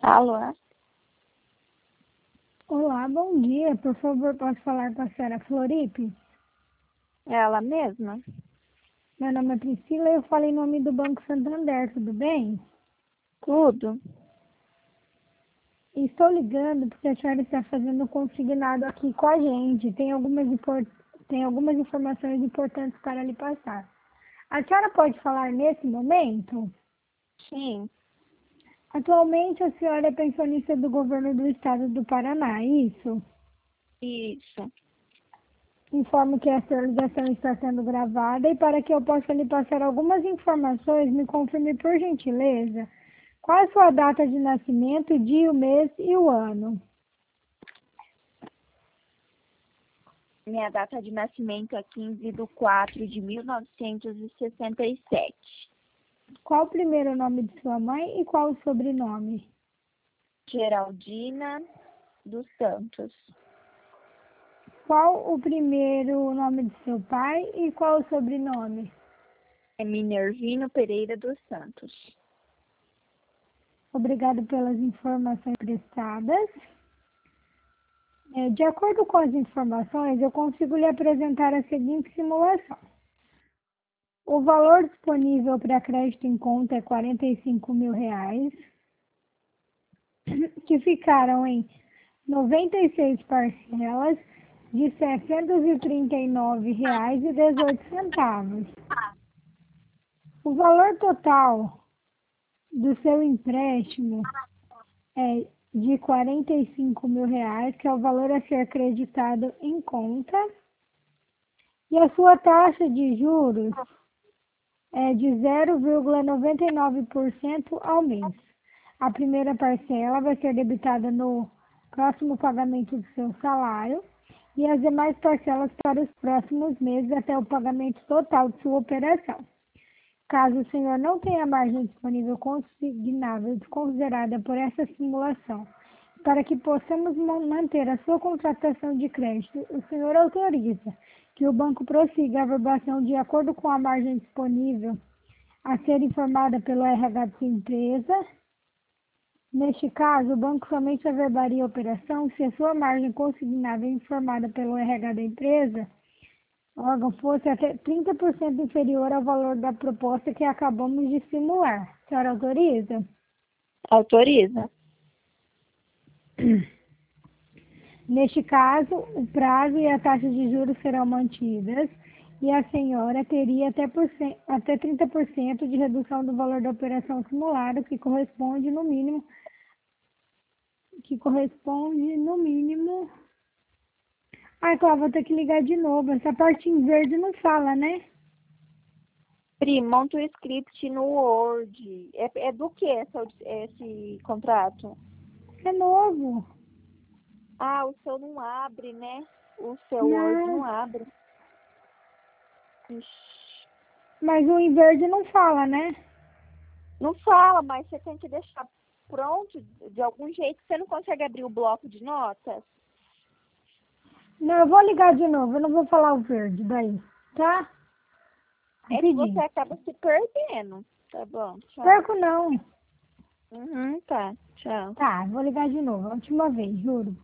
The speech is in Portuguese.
Alô? Olá, bom dia. Por favor, posso falar com a senhora Floripe? Ela mesma? Meu nome é Priscila e eu falo em nome do Banco Santander, tudo bem? Tudo? Estou ligando porque a senhora está fazendo um consignado aqui com a gente. Tem algumas informações importantes para lhe passar. A senhora pode falar nesse momento? Sim. Atualmente a senhora é pensionista do governo do estado do Paraná, é isso? Isso. Informo que essa ligação está sendo gravada e para que eu possa lhe passar algumas informações, me confirme por gentileza qual a sua data de nascimento, o dia, o mês e o ano. Minha data de nascimento é 15/4/1967. Qual o primeiro nome de sua mãe e qual o sobrenome? Geraldina dos Santos. Qual o primeiro nome de seu pai e qual o sobrenome? É Minervino Pereira dos Santos. Obrigado pelas informações prestadas. De acordo com as informações, eu consigo lhe apresentar a seguinte simulação. O valor disponível para crédito em conta é R$ 45.000, que ficaram em 96 parcelas de R$ 739,18. O valor total do seu empréstimo é de R$ 45.000, que é o valor a ser creditado em conta, e a sua taxa de juros é de 0,99% ao mês. A primeira parcela vai ser debitada no próximo pagamento do seu salário e as demais parcelas para os próximos meses até o pagamento total de sua operação. Caso o senhor não tenha margem disponível consignável desconsiderada por essa simulação, para que possamos manter a sua contratação de crédito, o senhor autoriza que o banco prossiga a verbação de acordo com a margem disponível a ser informada pelo RH de sua empresa. Neste caso, o banco somente averbaria a operação se a sua margem consignável informada pelo RH da empresa, órgão, fosse até 30% inferior ao valor da proposta que acabamos de simular. A senhora autoriza? Autoriza. Neste caso, o prazo e a taxa de juros serão mantidas e a senhora teria até 30% de redução do valor da operação simulada, que corresponde no mínimo. Ai, Cláudia, vou ter que ligar de novo. Essa parte em verde não fala, né? Pri, monta o script no Word. É do que esse contrato? É novo. Ah, o seu não abre, né? O seu Word Não, não abre. Ixi. mas o em verde não fala, né? Não fala, mas você tem que deixar pronto de algum jeito. Você não consegue abrir o bloco de notas? Não, eu vou ligar de novo. Eu não vou falar o verde daí, tá? É que você Rapidinho. acaba se perdendo. Tá bom, tchau. Perco não. Tá, tchau. Tá, vou ligar de novo. A última vez, juro.